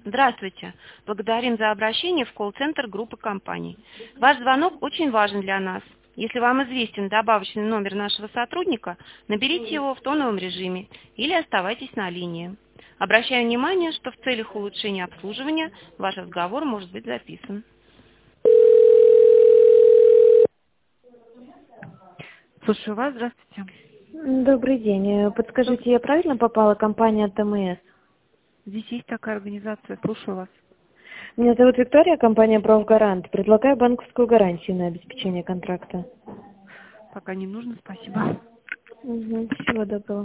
Здравствуйте. Благодарим за обращение в колл-центр группы компаний. Ваш звонок очень важен для нас. Если вам известен добавочный номер нашего сотрудника, наберите его в тоновом режиме или оставайтесь на линии. Обращаю внимание, что в целях улучшения обслуживания ваш разговор может быть записан. Слушаю вас, здравствуйте. Добрый день. Подскажите, я правильно попала в компанию ТМС? Здесь есть такая организация, слушаю вас. Меня зовут Виктория, компания «Профгарант». Предлагаю банковскую гарантию на обеспечение контракта. Пока не нужно, спасибо. Всего доброго.